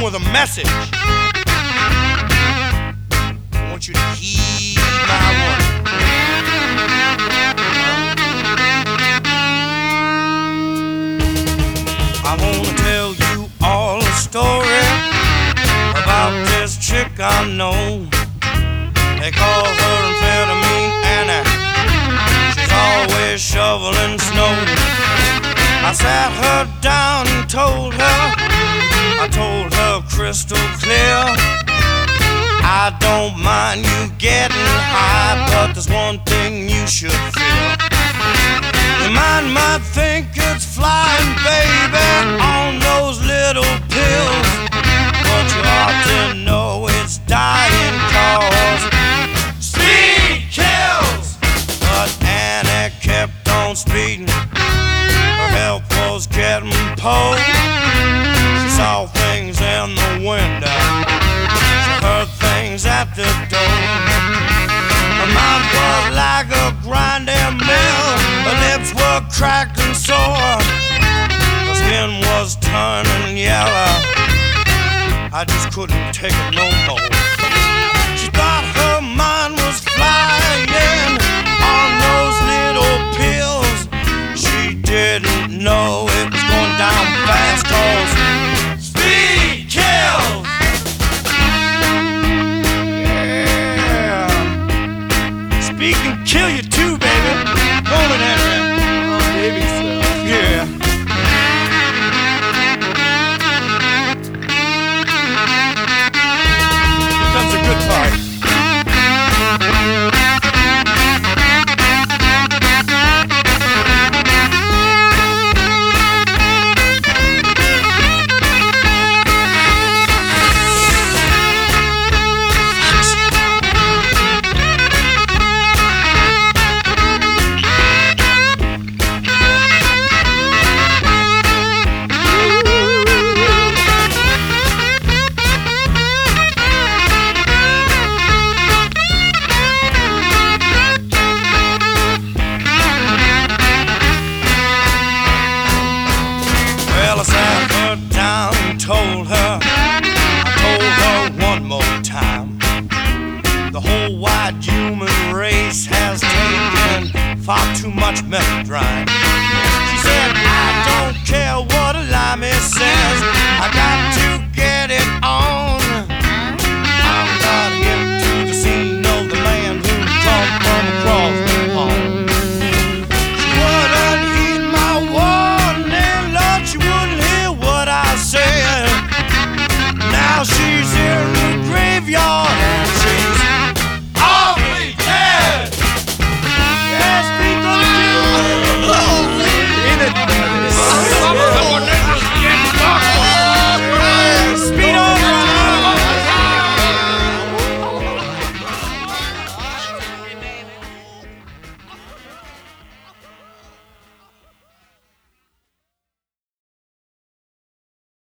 with a message. I want you to heed my warning. I wanna tell you all a story about this chick I know. They call her Amphetamine Anna. She's always shoveling snow. I sat her down and told her crystal clear, I don't mind you getting high, but there's one thing you should feel. Your mind might think it's flying, baby, on those little pills, but you ought to know it's dying, 'cause speed kills. But Annie kept on speeding. Her health was getting poor. She saw things in the window. She heard things at the door. Her mind was like a grinding mill. Her lips were cracked and sore. Her skin was turning yellow. I just couldn't take it no more. She thought her mind was flying on those little pills. She didn't know it was going down fast, 'cause